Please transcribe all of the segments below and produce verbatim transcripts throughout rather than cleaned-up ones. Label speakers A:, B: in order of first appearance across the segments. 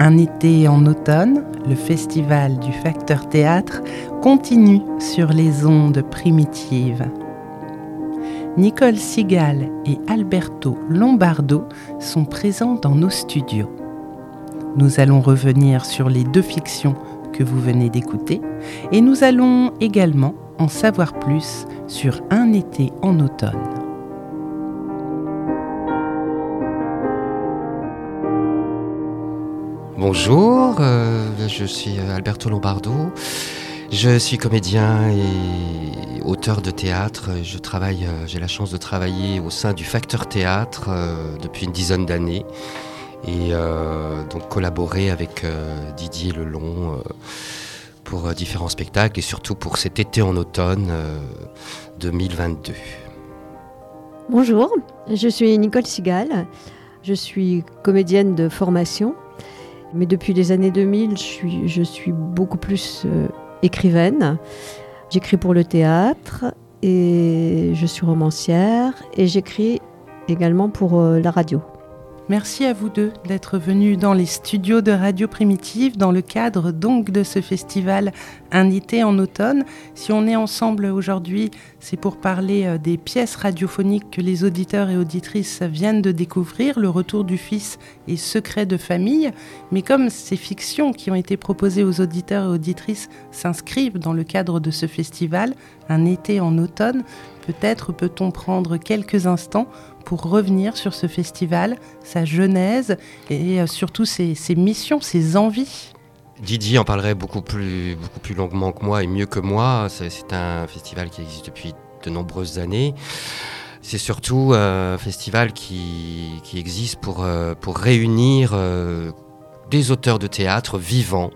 A: Un été en automne, le festival du Facteur Théâtre continue sur les ondes primitives. Nicole Sigal et Alberto Lombardo sont présents dans nos studios. Nous allons revenir sur les deux fictions que vous venez d'écouter et nous allons également en savoir plus sur Un été en automne.
B: Bonjour, euh, je suis Alberto Lombardo, je suis comédien et auteur de théâtre. Je travaille, euh, j'ai la chance de travailler au sein du Facteur Théâtre euh, depuis une dizaine d'années et euh, donc collaborer avec euh, Didier Lelon euh, pour euh, différents spectacles et surtout pour cet été en automne euh, deux mille vingt-deux.
C: Bonjour, je suis Nicole Sigal, je suis comédienne de formation. Mais depuis les années deux mille, je suis, je suis beaucoup plus euh, écrivaine. J'écris pour le théâtre et je suis romancière et j'écris également pour euh, la radio.
A: Merci à vous deux d'être venus dans les studios de Radio Primitive dans le cadre donc de ce festival Un été en automne. Si on est ensemble aujourd'hui, c'est pour parler des pièces radiophoniques que les auditeurs et auditrices viennent de découvrir, Le Retour du Fils et Secret de famille. Mais comme ces fictions qui ont été proposées aux auditeurs et auditrices s'inscrivent dans le cadre de ce festival Un été en automne, peut-être peut-on prendre quelques instants pour revenir sur ce festival, sa genèse et surtout ses, ses missions, ses envies.
B: Didier en parlerait beaucoup plus, beaucoup plus longuement que moi et mieux que moi. C'est, c'est un festival qui existe depuis de nombreuses années. C'est surtout un festival qui, qui existe pour, pour réunir des auteurs de théâtre vivants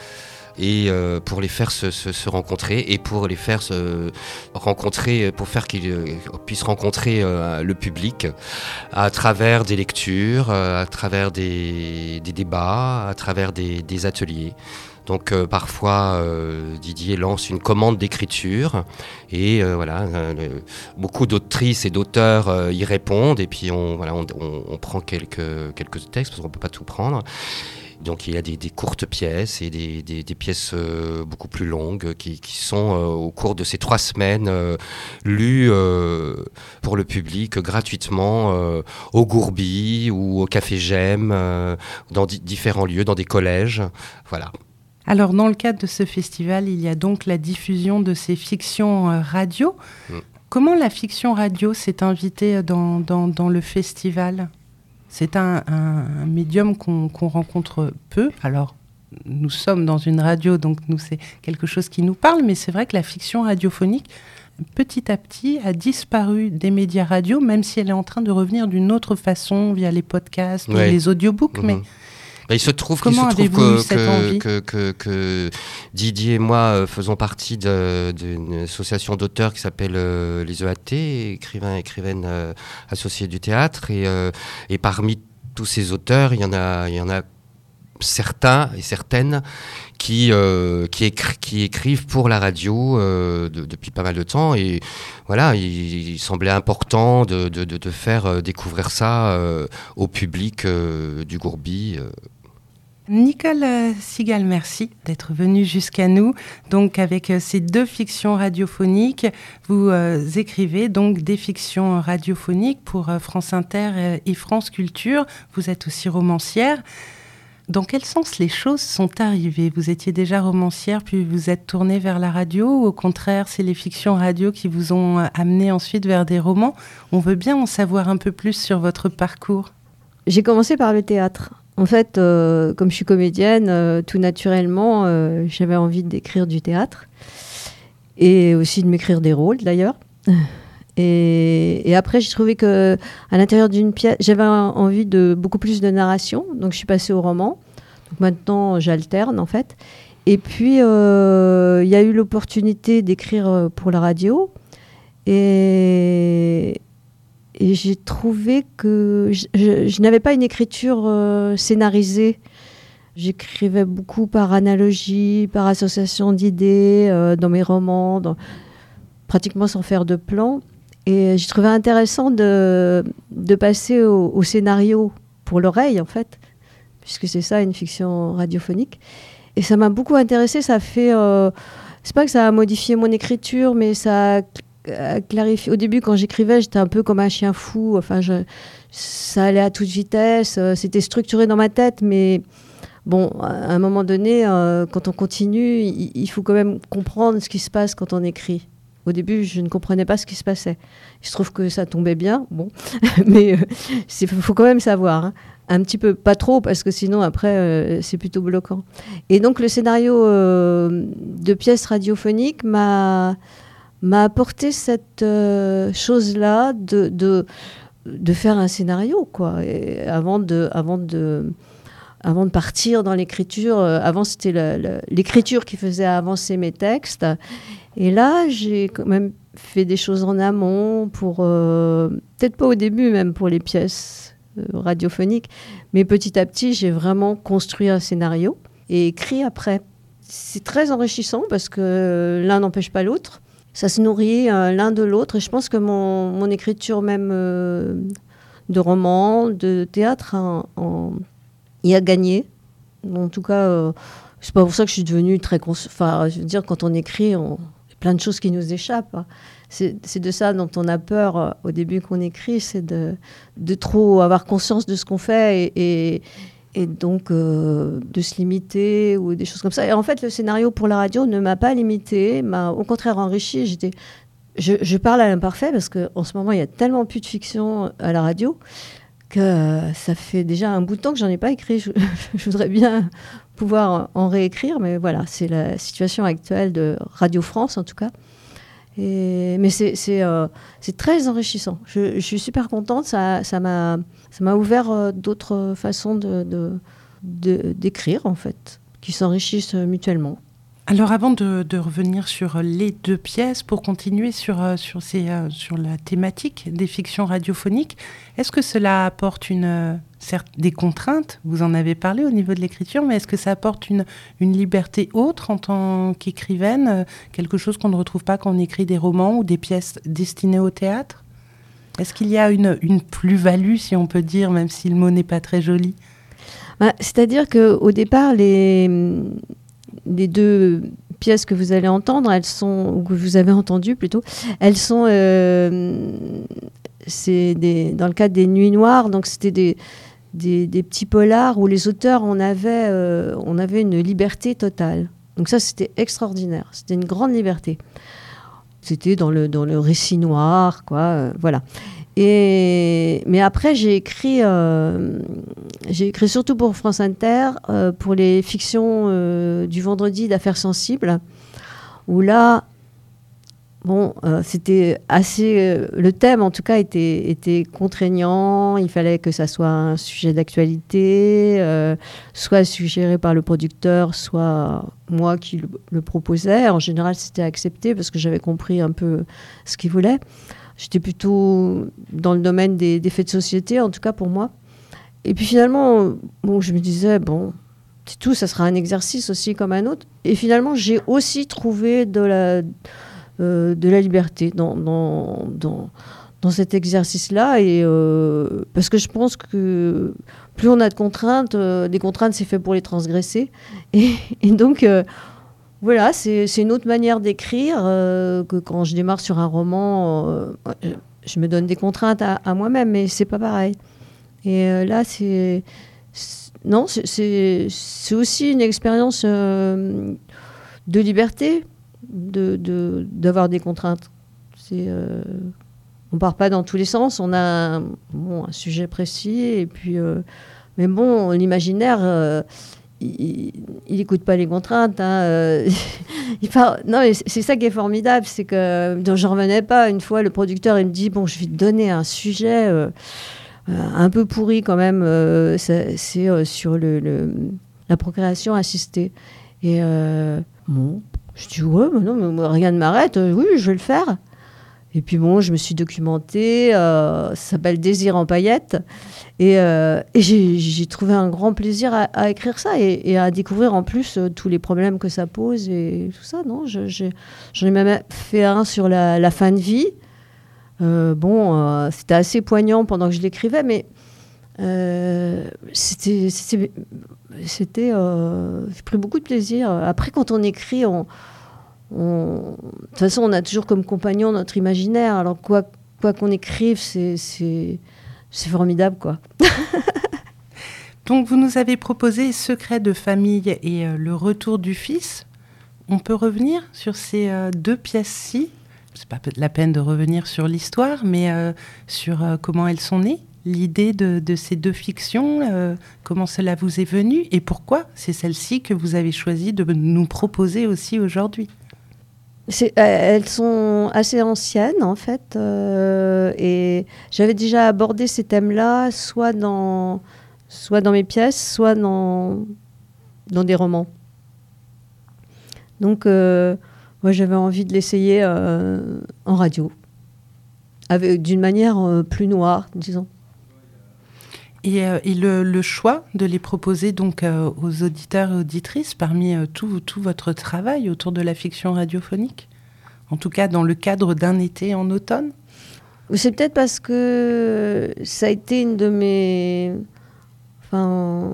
B: et euh, pour les faire se, se, se rencontrer et pour les faire se rencontrer, pour faire qu'ils euh, puissent rencontrer euh, le public à travers des lectures, euh, à travers des, des débats, à travers des, des ateliers. Donc euh, parfois euh, Didier lance une commande d'écriture et euh, voilà, euh, le, beaucoup d'autrices et d'auteurs euh, y répondent et puis on, voilà, on, on, on prend quelques, quelques textes parce qu'on ne peut pas tout prendre. Donc il y a des, des courtes pièces et des, des, des pièces euh, beaucoup plus longues qui, qui sont euh, au cours de ces trois semaines euh, lues euh, pour le public gratuitement euh, au Gourbi ou au Café Gemme, euh, dans di- différents lieux, dans des collèges. Voilà.
A: Alors dans le cadre de ce festival, il y a donc la diffusion de ces fictions euh, radio. Mmh. Comment la fiction radio s'est invitée dans, dans, dans le festival ? C'est un, un, un médium qu'on, qu'on rencontre peu. Alors, nous sommes dans une radio, donc nous, c'est quelque chose qui nous parle, mais c'est vrai que la fiction radiophonique, petit à petit, a disparu des médias radio, même si elle est en train de revenir d'une autre façon, via les podcasts, ouais. les audiobooks, mmh. mais...
B: Bah, il se trouve, qu'il se trouve que, que, que, que, que Didier et moi euh, faisons partie de, d'une association d'auteurs qui s'appelle euh, les E A T, écrivains et écrivaines euh, associés du théâtre. Et, euh, et parmi tous ces auteurs, il y en a, il y en a certains et certaines qui, euh, qui, écri- qui écrivent pour la radio euh, de, depuis pas mal de temps. Et voilà, il, il semblait important de, de, de, de faire découvrir ça euh, au public euh, du Gourbi. Euh.
A: Nicole Sigal, merci d'être venue jusqu'à nous. Donc, avec ces deux fictions radiophoniques, vous euh, écrivez donc des fictions radiophoniques pour euh, France Inter et France Culture. Vous êtes aussi romancière. Dans quel sens les choses sont arrivées ? Vous étiez déjà romancière, puis vous êtes tournée vers la radio, ou au contraire, c'est les fictions radio qui vous ont amené ensuite vers des romans ? On veut bien en savoir un peu plus sur votre parcours.
C: J'ai commencé par le théâtre. En fait, euh, comme je suis comédienne, euh, tout naturellement, euh, j'avais envie d'écrire du théâtre et aussi de m'écrire des rôles, d'ailleurs. Et, et après, j'ai trouvé qu'à l'intérieur d'une pièce, j'avais envie de beaucoup plus de narration, donc je suis passée au roman. Donc maintenant, j'alterne, en fait. Et puis, euh, il y a eu l'opportunité d'écrire pour la radio. Et... Et j'ai trouvé que je, je, je n'avais pas une écriture euh, scénarisée. J'écrivais beaucoup par analogie, par association d'idées, euh, dans mes romans, dans, pratiquement sans faire de plan. Et j'ai trouvé intéressant de, de passer au, au scénario pour l'oreille, en fait. puisque c'est ça, une fiction radiophonique. Et ça m'a beaucoup intéressée. Ça fait... Euh, c'est pas que ça a modifié mon écriture, mais ça a clarifié. Au début, quand j'écrivais, j'étais un peu comme un chien fou. Enfin, je, ça allait à toute vitesse. C'était structuré dans ma tête, mais... Bon, à un moment donné, euh, quand on continue, il, il faut quand même comprendre ce qui se passe quand on écrit. Au début, je ne comprenais pas ce qui se passait. Il se trouve que ça tombait bien, bon, mais il euh, faut quand même savoir. Hein. Un petit peu, pas trop, parce que sinon, après, euh, c'est plutôt bloquant. Et donc, le scénario euh, de pièces radiophoniques m'a, m'a apporté cette euh, chose-là de, de, de faire un scénario, quoi, et avant de... Avant de Avant de partir dans l'écriture, euh, avant c'était le, le, l'écriture qui faisait avancer mes textes. Et là, j'ai quand même fait des choses en amont pour, euh, peut-être pas au début même pour les pièces euh, radiophoniques, mais petit à petit, j'ai vraiment construit un scénario et écrit après. C'est très enrichissant parce que l'un n'empêche pas l'autre. Ça se nourrit euh, l'un de l'autre. Et je pense que mon, mon écriture même euh, de roman, de théâtre, en, en il a gagné. En tout cas, euh, c'est pas pour ça que je suis devenue très... Cons- enfin, je veux dire, quand on écrit, on... il y a plein de choses qui nous échappent. Hein. C'est, c'est de ça dont on a peur euh, au début qu'on écrit, c'est de, de trop avoir conscience de ce qu'on fait et, et, et donc euh, de se limiter ou des choses comme ça. Et en fait, le scénario pour la radio ne m'a pas limité, m'a au contraire enrichi. J'étais... Je, je parle à l'imparfait parce qu'en ce moment, il y a tellement plus de fiction à la radio que euh, ça fait déjà un bout de temps que j'en ai pas écrit. Je, je voudrais bien pouvoir en réécrire, mais voilà, c'est la situation actuelle de Radio France, en tout cas. Et, mais c'est, c'est, euh, c'est très enrichissant. Je, je suis super contente. Ça, ça, m'a, ça m'a ouvert euh, d'autres façons de, de, de, d'écrire, en fait, qui s'enrichissent mutuellement.
A: Alors avant de, de revenir sur les deux pièces, pour continuer sur, sur, ces, sur la thématique des fictions radiophoniques, est-ce que cela apporte une, certes, des contraintes, vous en avez parlé au niveau de l'écriture, mais est-ce que ça apporte une, une liberté autre en tant qu'écrivaine, quelque chose qu'on ne retrouve pas quand on écrit des romans ou des pièces destinées au théâtre ? Est-ce qu'il y a une, une plus-value, si on peut dire, même si le mot n'est pas très joli ?
C: Bah, c'est-à-dire qu'au départ, les... les deux pièces que vous allez entendre, elles sont, ou que vous avez entendues plutôt, elles sont, euh, c'est des, dans le cadre des Nuits Noires, donc c'était des, des, des petits polars où les auteurs, on avait, euh, on avait une liberté totale. Donc ça, c'était extraordinaire, c'était une grande liberté. C'était dans le, dans le récit noir, quoi, euh, voilà. Et, mais après, j'ai écrit, euh, j'ai écrit surtout pour France Inter, euh, pour les fictions euh, du vendredi d'Affaires sensibles, où là, bon, euh, c'était assez... Euh, le thème, en tout cas, était, était contraignant. Il fallait que ça soit un sujet d'actualité, euh, soit suggéré par le producteur, soit moi qui le, le proposais. En général, c'était accepté parce que j'avais compris un peu ce qu'il voulait. J'étais plutôt dans le domaine des, des faits de société, en tout cas pour moi. Et puis finalement, bon, je me disais, bon, c'est tout, ça sera un exercice aussi comme un autre. Et finalement, j'ai aussi trouvé de la, euh, de la liberté dans, dans, dans, dans cet exercice-là. Et, euh, parce que je pense que plus on a de contraintes, euh, des contraintes, c'est fait pour les transgresser. Et, et donc... Euh, Voilà, c'est, c'est une autre manière d'écrire euh, que quand je démarre sur un roman, euh, je me donne des contraintes à, à moi-même, mais c'est pas pareil. Et euh, là, c'est, c'est non, c'est, c'est, c'est aussi une expérience euh, de liberté, de, de d'avoir des contraintes. C'est, euh, on part pas dans tous les sens, on a un, bon, un sujet précis, et puis, euh, mais bon, l'imaginaire. Euh, il n'écoute pas les contraintes. Hein, euh, il parle... Non, mais c'est ça qui est formidable, c'est que j'en revenais pas. Une fois, le producteur, il me dit, bon, je vais te donner un sujet euh, un peu pourri quand même. Euh, c'est c'est euh, sur le, le, la procréation assistée. Et euh, bon, je dis, ouais, mais non, mais rien ne m'arrête. Oui, je vais le faire. Et puis bon, je me suis documentée, euh, ça s'appelle Désir en paillettes, et, euh, et j'ai, j'ai trouvé un grand plaisir à, à écrire ça et, et à découvrir en plus euh, tous les problèmes que ça pose et tout ça. Non, je, j'ai, j'en ai même fait un sur la, la fin de vie. Euh, bon, euh, c'était assez poignant pendant que je l'écrivais, mais Euh, c'était, c'était, c'était euh, j'ai pris beaucoup de plaisir. Après, quand on écrit, on, on, de toute façon, on a toujours comme compagnon notre imaginaire. Alors quoi, quoi qu'on écrive, c'est, c'est, c'est formidable, quoi.
A: Donc, vous nous avez proposé Secret de famille et euh, Le retour du fils. On peut revenir sur ces euh, deux pièces-ci. C'est pas la peine de revenir sur l'histoire, mais euh, sur euh, comment elles sont nées, l'idée de, de ces deux fictions, euh, comment cela vous est venu et pourquoi c'est celle-ci que vous avez choisi de nous proposer aussi aujourd'hui.
C: C'est, elles sont assez anciennes, en fait, euh, et j'avais déjà abordé ces thèmes-là, soit dans, soit dans mes pièces, soit dans, dans des romans. Donc, euh, moi, j'avais envie de l'essayer euh, en radio, avec, d'une manière euh, plus noire, disons.
A: Et, euh, et le, le choix de les proposer donc euh, aux auditeurs et auditrices parmi euh, tout, tout votre travail autour de la fiction radiophonique, en tout cas dans le cadre d'un été en automne.
C: C'est peut-être parce que ça a été une de mes, enfin,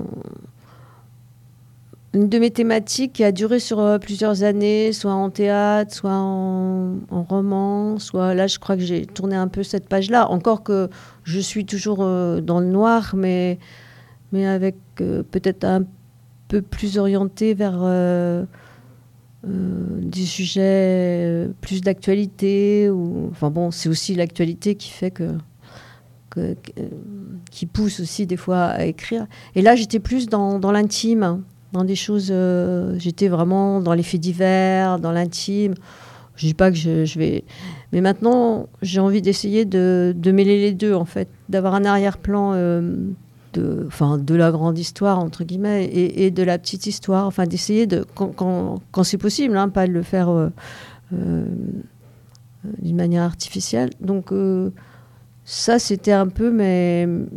C: une de mes thématiques qui a duré sur euh, plusieurs années, soit en théâtre, soit en, en roman, soit là, je crois que j'ai tourné un peu cette page-là. Encore que je suis toujours euh, dans le noir, mais, mais avec euh, peut-être un peu plus orienté vers euh, euh, des sujets euh, plus d'actualité. Ou, enfin bon, c'est aussi l'actualité qui fait que, que, que qui pousse aussi des fois à écrire. Et là, j'étais plus dans, dans l'intime. Dans des choses, euh, j'étais vraiment dans les faits divers, dans l'intime. Je dis pas que je, je vais... Mais maintenant, j'ai envie d'essayer de, de mêler les deux, en fait. D'avoir un arrière-plan euh, de, enfin, de la grande histoire, entre guillemets, et, et de la petite histoire. Enfin, d'essayer, de, quand, quand, quand c'est possible, hein, pas de le faire euh, euh, d'une manière artificielle. Donc, euh, ça, c'était un peu... Mais, euh,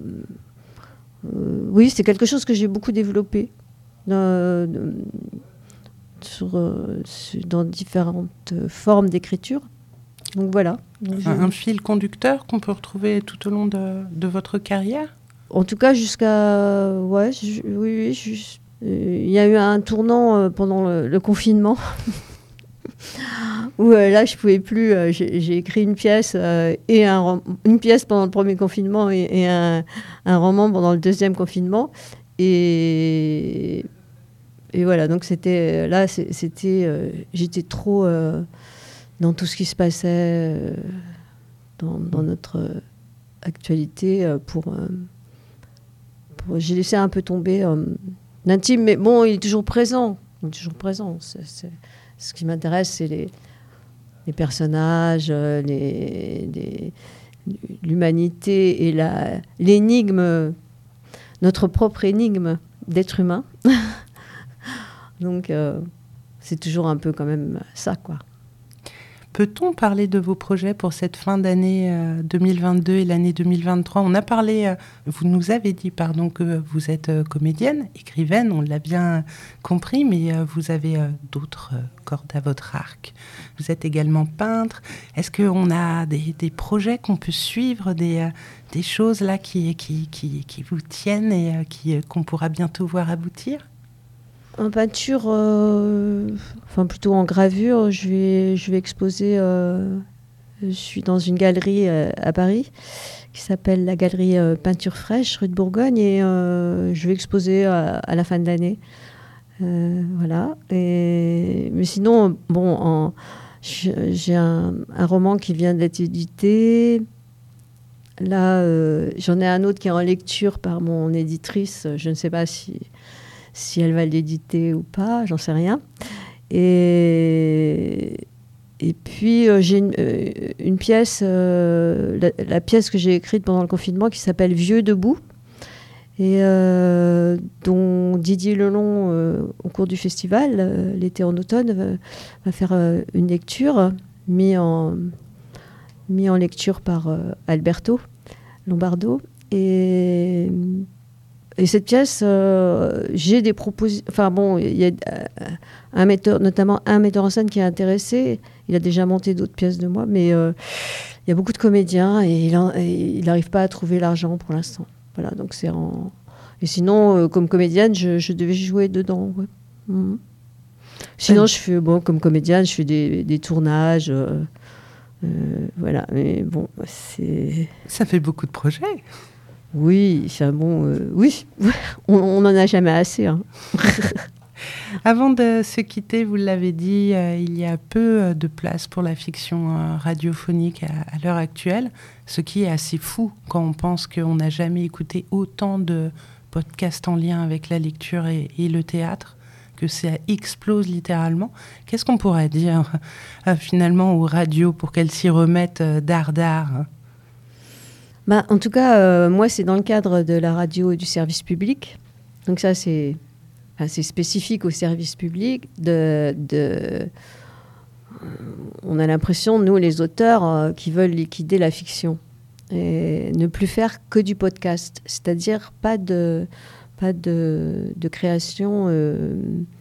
C: oui, c'est quelque chose que j'ai beaucoup développé. Euh, sur, euh, sur, dans différentes formes d'écriture. Donc voilà. Donc,
A: un, un fil conducteur qu'on peut retrouver tout au long de, de votre carrière ?
C: En tout cas, jusqu'à... Ouais, ju- oui, oui. Il euh, y a eu un tournant euh, pendant le, le confinement où euh, là, je ne pouvais plus... Euh, j'ai, j'ai écrit une pièce, euh, et un rom- une pièce pendant le premier confinement et, et un, un roman pendant le deuxième confinement. Et... Et voilà, donc c'était là, c'était, euh, j'étais trop euh, dans tout ce qui se passait euh, dans, dans notre euh, actualité euh, pour, euh, pour. J'ai laissé un peu tomber euh, l'intime, mais bon, il est toujours présent. Il est toujours présent. C'est, c'est, ce qui m'intéresse, c'est les, les personnages, les, les, l'humanité et la, l'énigme, notre propre énigme d'être humain. Donc, euh, c'est toujours un peu quand même ça, quoi.
A: Peut-on parler de vos projets pour cette fin d'année euh, deux mille vingt-deux et l'année deux mille vingt-trois ? On a parlé, euh, vous nous avez dit, pardon, que vous êtes euh, comédienne, écrivaine, on l'a bien compris, mais euh, vous avez euh, d'autres euh, cordes à votre arc. Vous êtes également peintre. Est-ce qu'on a des, des projets qu'on peut suivre, des, euh, des choses là qui, qui, qui, qui vous tiennent et euh, qui, euh, qu'on pourra bientôt voir aboutir ?
C: En peinture, euh, enfin plutôt en gravure, je vais, je vais exposer. Euh, je suis dans une galerie euh, à Paris qui s'appelle la galerie euh, Peinture Fraîche, rue de Bourgogne, et euh, je vais exposer à, à la fin de l'année. Euh, voilà. Et, mais sinon, bon, en, j'ai un, un roman qui vient d'être édité. Là, euh, j'en ai un autre qui est en lecture par mon éditrice. Je ne sais pas si. si elle va l'éditer ou pas, j'en sais rien. Et, et puis, euh, j'ai une, euh, une pièce, euh, la, la pièce que j'ai écrite pendant le confinement qui s'appelle « Vieux debout », et euh, dont Didier Lelon, euh, au cours du festival, euh, l'été en automne, va, va faire euh, une lecture, mise en, mis en lecture par euh, Alberto Lombardo. Et... Et cette pièce, euh, j'ai des propositions. Enfin bon, il y a euh, un metteur, notamment un metteur en scène qui est intéressé. Il a déjà monté d'autres pièces de moi, mais euh, il y a beaucoup de comédiens et il n'arrive pas à trouver l'argent pour l'instant. Voilà, donc c'est en... Et sinon, euh, comme comédienne, je, je devais jouer dedans. Ouais. Mmh. Sinon, ouais. je fais, bon, comme comédienne, je fais des, des tournages. Euh, euh, voilà, mais bon, c'est...
A: Ça fait beaucoup de projets.
C: Oui, enfin bon, euh, oui, on n'en a jamais assez. Hein.
A: Avant de se quitter, vous l'avez dit, euh, il y a peu de place pour la fiction euh, radiophonique à, à l'heure actuelle, ce qui est assez fou quand on pense qu'on n'a jamais écouté autant de podcasts en lien avec la lecture et, et le théâtre, que ça explose littéralement. Qu'est-ce qu'on pourrait dire euh, finalement aux radios pour qu'elles s'y remettent euh, d'art d'art hein?
C: Bah, en tout cas, euh, moi, c'est dans le cadre de la radio et du service public. Donc ça, c'est, enfin, c'est spécifique au service public. De, de, on a l'impression, nous, les auteurs, euh, qui veulent liquider la fiction et ne plus faire que du podcast. C'est-à-dire pas de, pas de, de création euh,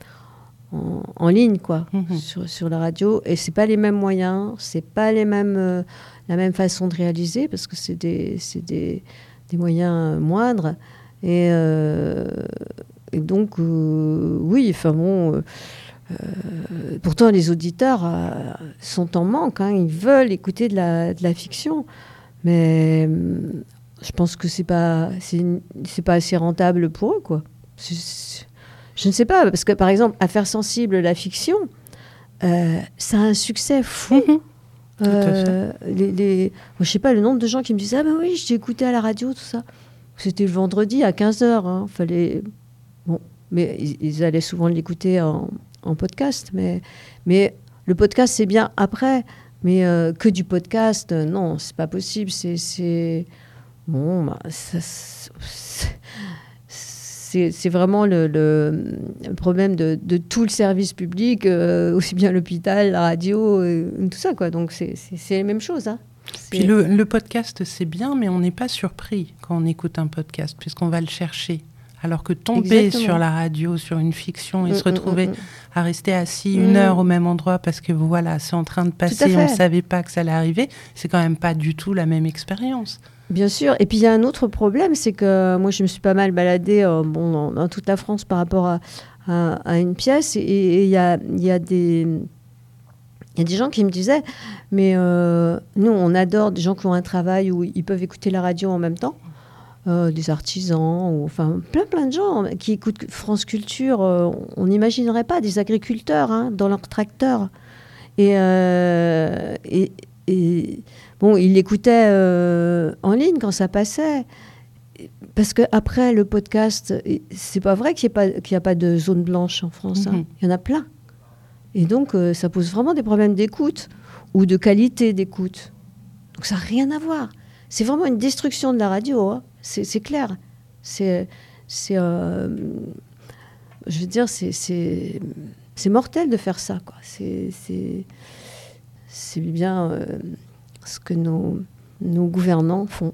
C: en, en ligne, quoi, mmh. sur, sur la radio. Et c'est pas les mêmes moyens, c'est pas les mêmes... Euh, la même façon de réaliser, parce que c'est des, c'est des, des moyens moindres. Et, euh, et donc, euh, oui, enfin bon... Euh, pourtant, les auditeurs euh, sont en manque. Hein, ils veulent écouter de la, de la fiction. Mais euh, je pense que c'est pas, c'est, c'est pas assez rentable pour eux, quoi. C'est, c'est, je ne sais pas, parce que, par exemple, Affaires sensibles, la fiction, euh, ça a un succès fou. Mmh. Euh, les, les... Moi, je sais pas le nombre de gens qui me disaient ah ben oui, je t'ai écouté à la radio, tout ça. C'était le vendredi à quinze heures. Hein. Fallait... Bon, mais ils, ils allaient souvent l'écouter en, en podcast. Mais, mais le podcast, c'est bien après. Mais euh, que du podcast, euh, non, c'est pas possible. C'est, c'est... Bon, bah, ça, c'est... C'est, c'est vraiment le, le, le problème de, de tout le service public, euh, aussi bien l'hôpital, la radio, euh, tout ça, quoi. Donc, c'est, c'est, c'est les mêmes choses. Hein.
A: Puis le, le podcast, c'est bien, mais on n'est pas surpris quand on écoute un podcast, puisqu'on va le chercher. Alors que tomber Exactement. Sur la radio, sur une fiction, et mmh, se retrouver mmh, mmh. à rester assis mmh. une heure au même endroit parce que voilà, c'est en train de passer, on ne savait pas que ça allait arriver, c'est quand même pas du tout la même expérience.
C: Bien sûr. Et puis, il y a un autre problème, c'est que moi, je me suis pas mal baladée euh, bon, dans, dans toute la France par rapport à, à, à une pièce. Et il y a, y a des... Il y a des gens qui me disaient, mais euh, nous, on adore des gens qui ont un travail où ils peuvent écouter la radio en même temps. Euh, des artisans, ou, enfin, plein, plein de gens qui écoutent France Culture. Euh, on n'imaginerait pas des agriculteurs hein, dans leur tracteur. Et... Euh, et, et bon, ils l'écoutaient euh, en ligne quand ça passait. Parce qu'après, le podcast, c'est pas vrai qu'il n'y a, a pas de zone blanche en France. Hein. Mm-hmm. Il y en a plein. Et donc, euh, ça pose vraiment des problèmes d'écoute ou de qualité d'écoute. Donc, ça n'a rien à voir. C'est vraiment une destruction de la radio. Hein. C'est, c'est clair. C'est, c'est, euh, je veux dire, c'est, c'est, c'est mortel de faire ça, quoi. C'est... c'est C'est bien euh, ce que nos, nos gouvernants font.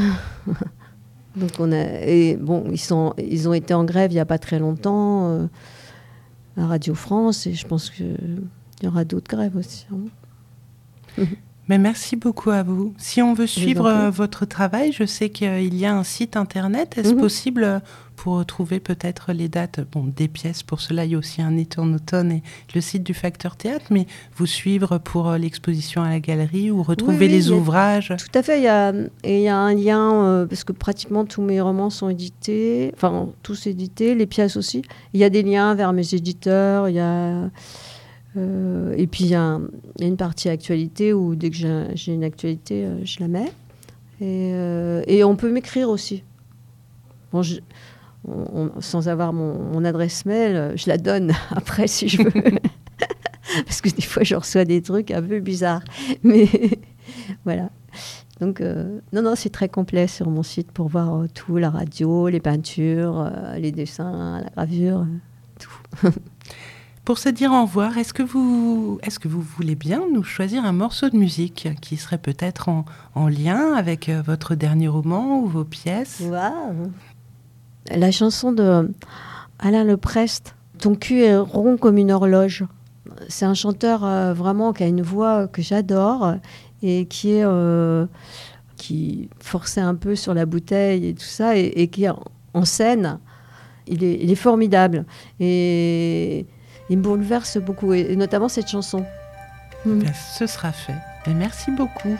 C: Donc on a, et bon, ils, sont, ils ont été en grève il n'y a pas très longtemps euh, à Radio France, et je pense qu'il y aura d'autres grèves aussi. Hein.
A: Mais merci beaucoup à vous. Si on veut suivre euh, votre travail, je sais qu'il y a un site internet. Est-ce mm-hmm. possible pour retrouver peut-être les dates bon, des pièces? Pour cela, il y a aussi un été en automne et le site du Facteur Théâtre, mais vous suivre pour l'exposition à la galerie ou retrouver oui, oui, les ouvrages?
C: A, tout à fait. Il y a, et il y a un lien, euh, parce que pratiquement tous mes romans sont édités, enfin tous édités, les pièces aussi. Il y a des liens vers mes éditeurs, il y a... Euh, et puis il y, y a une partie actualité où dès que j'ai, j'ai une actualité, euh, je la mets. Et, euh, et on peut m'écrire aussi. Bon, je, on, on, sans avoir mon, mon adresse mail, je la donne après si je veux. Parce que des fois, je reçois des trucs un peu bizarres. Mais voilà. Donc, euh, non, non, c'est très complet sur mon site pour voir euh, tout, la radio, les peintures, euh, les dessins, la gravure, tout.
A: Pour se dire au revoir, est-ce que vous, est-ce que vous voulez bien nous choisir un morceau de musique qui serait peut-être en, en lien avec votre dernier roman ou vos pièces?
C: Waouh! La chanson de Alain Leprest, « Ton cul est rond comme une horloge ». C'est un chanteur euh, vraiment qui a une voix que j'adore et qui est euh, qui forçait un peu sur la bouteille et tout ça, et, et qui en, en scène, il est, il est formidable. Et il me bouleverse beaucoup, et, et notamment cette chanson.
A: Mm. Ben, ce sera fait. Et merci beaucoup.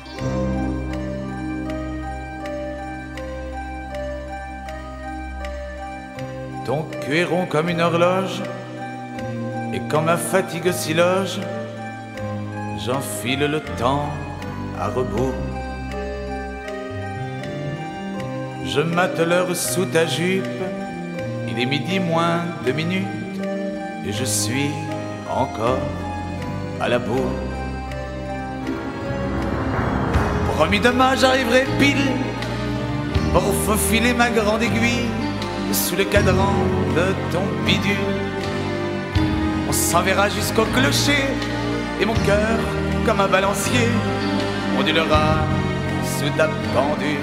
D: Ton cul est rond comme une horloge, et quand ma fatigue s'y loge, j'enfile le temps à rebours. Je mate l'heure sous ta jupe, il est midi moins deux minutes, et je suis encore à la bourre. Promis demain j'arriverai pile pour faufiler ma grande aiguille sous le cadran de ton bidule. On s'enverra jusqu'au clocher et mon cœur, comme un balancier, ondulera sous ta pendule.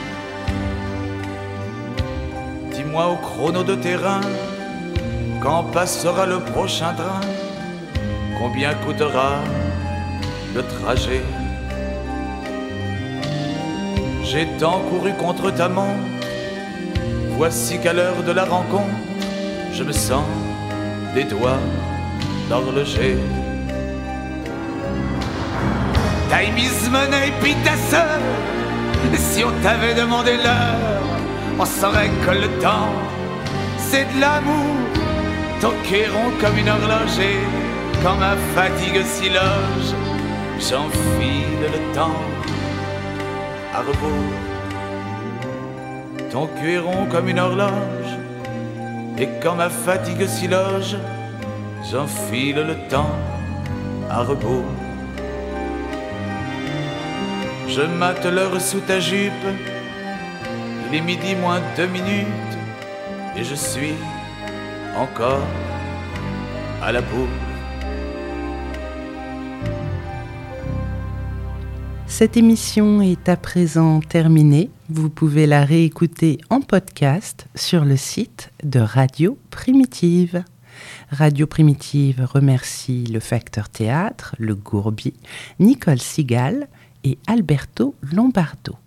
D: Dis-moi au chrono de terrain, quand passera le prochain train, combien coûtera le trajet. J'ai tant couru contre ta montre, voici qu'à l'heure de la rencontre, je me sens des doigts d'horloger. Time is money, puis ta sœur, si on t'avait demandé l'heure, on saurait que le temps, c'est de l'amour. Ton cœur rond comme une horloge, et quand ma fatigue s'y loge, j'enfile le temps à rebours. Ton cul est rond comme une horloge, et quand ma fatigue s'y loge, j'enfile le temps à rebours. Je mate l'heure sous ta jupe, il est midi moins deux minutes, et je suis encore à la bourre.
A: Cette émission est à présent terminée. Vous pouvez la réécouter en podcast sur le site de Radio Primitive. Radio Primitive remercie le Facteur Théâtre, le Gourbi, Nicole Sigal et Alberto Lombardo.